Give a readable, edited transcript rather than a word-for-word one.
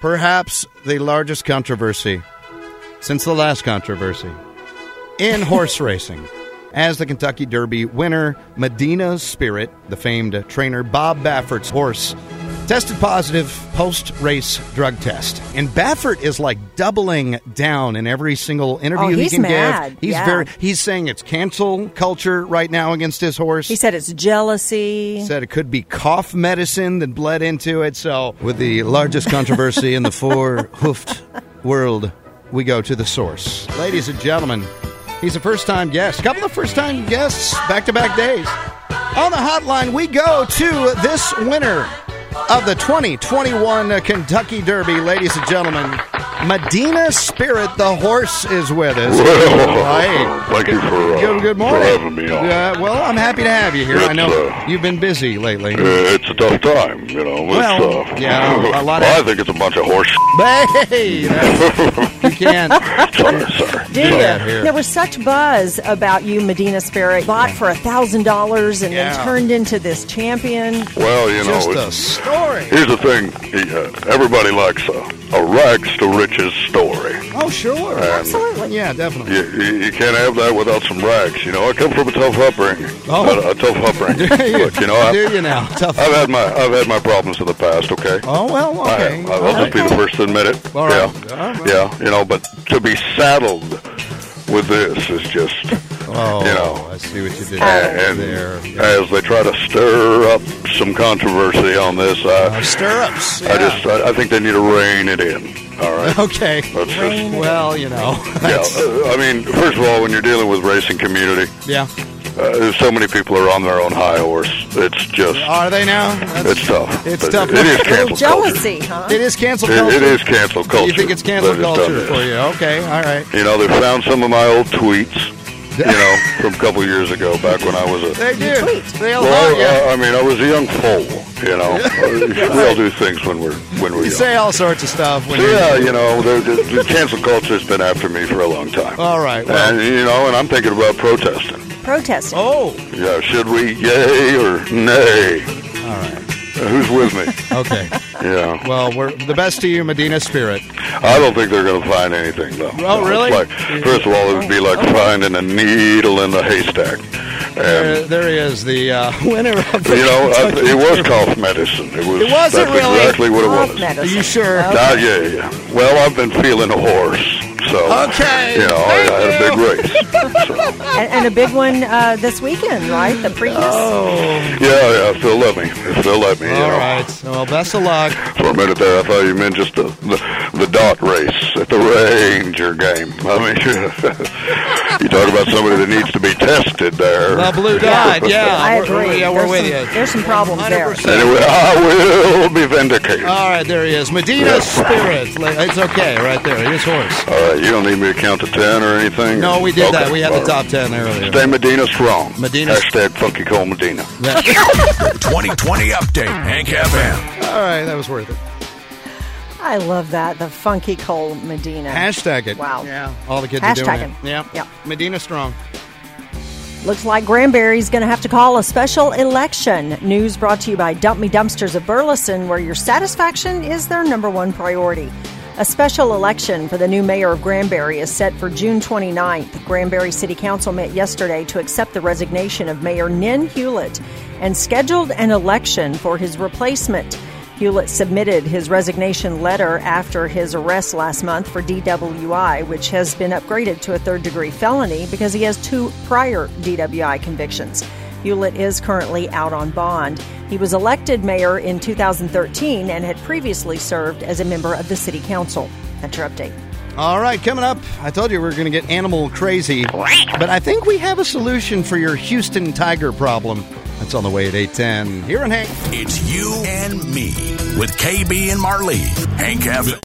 Perhaps the largest controversy since the last controversy in horse racing. As the Kentucky Derby winner, Medina Spirit, the famed trainer Bob Baffert's horse, tested positive post-race drug test. And Baffert is like doubling down in every single interview he can give. He's saying it's cancel culture right now against his horse. He said it's jealousy. He said it could be cough medicine that bled into it. So with the largest controversy in the four-hoofed world, we go to the source. Ladies and gentlemen, he's a first-time guest. A couple of first-time guests, back-to-back days. On the hotline, we go to this winner of the 2021 Kentucky Derby. Ladies and gentlemen, Medina Spirit, the horse, is with us. Well, thank you good morning. for having me on. Well, I'm happy to have you here. I know you've been busy lately. It's a tough time, you know. A lot of... I think it's a bunch of horse. Hey, you can't. Sorry. There was such buzz about you, Medina Spirit. Bought for $1,000 and then turned into this champion. Well, you know, just a story. Here's the thing: everybody likes a rags to riches story. Oh, sure, absolutely, yeah, definitely. You can't have that without some rags. You know, I come from a tough upbringing. A tough upbringing. But, you know, do you now? Tough. I've had my problems in the past. Okay. Oh well, okay. I'll just be the first to admit it. All right. Yeah. You know, but to be saddled with this is just. I see what you did there. As they try to stir up some controversy on this, stir-ups. I think they need to rein it in. All right. Okay. Well, you know. I mean, first of all, when you're dealing with racing community, so many people are on their own high horse. It's just. Are they now? It's tough. It's tough. It is cancel jealousy, culture. Huh? It is cancel culture. It is cancel culture. You think it's cancel culture for you? Okay. All right. You know, they found some of my old tweets. You know, from a couple years ago, back when I was a... They do. I mean, I was a young foal, you know. We all do things when we're young. You say all sorts of stuff. You know, the cancel culture has been after me for a long time. All right. Well. And, you know, and I'm thinking about protesting. Protesting? Oh. Yeah, should we yay or nay? All right. Who's with me? Okay. Yeah. Well, we're the best to you, Medina Spirit. I don't think they're going to find anything, though. Oh, really? First of all, it would be like finding a needle in the haystack. And there he is, the winner of the... You know, it was cough medicine. That's exactly what it was. Medicine. Are you sure? Okay. Yeah. Well, I've been feeling a horse. So, you know, I had a big race. So. And a big one this weekend, right? The Preakness? Oh. Yeah, if they'll let me. All right. Well, best of luck. For a minute there, I thought you meant just the dot race at the Ranger game. I mean, you talk about somebody that needs to be tested there. The blue dot, yeah. I agree. We're with you. There's some problems 100%. there. Anyway, I will be vindicated. All right, there he is. Medina Spirit. It's okay, right there. His horse. All right, you don't need me to count to 10 or anything? No, we did that. We had the top 10 earlier. Stay Medina strong. Medina. Hashtag Funky Cole Medina. 2020 update, Hank FM. All right, that was worth it. I love that. The Funky Cole Medina. Hashtag it. Wow. Yeah, all the kids are doing it. Hashtag. Yeah. Medina strong. Looks like Granbury's going to have to call a special election. News brought to you by Dump Me Dumpsters of Burleson, where your satisfaction is their number one priority. A special election for the new mayor of Granbury is set for June 29th. Granbury City Council met yesterday to accept the resignation of Mayor Nen Hewlett and scheduled an election for his replacement. Hewlett submitted his resignation letter after his arrest last month for DWI, which has been upgraded to a third-degree felony because he has 2 prior DWI convictions. Hewlett is currently out on bond. He was elected mayor in 2013 and had previously served as a member of the city council. That's your update. All right, coming up, I told you we were going to get animal crazy, but I think we have a solution for your Houston Tiger problem. That's on the way at 8:10. Here on Hank. It's you and me with KB and Marlene. Hank FM.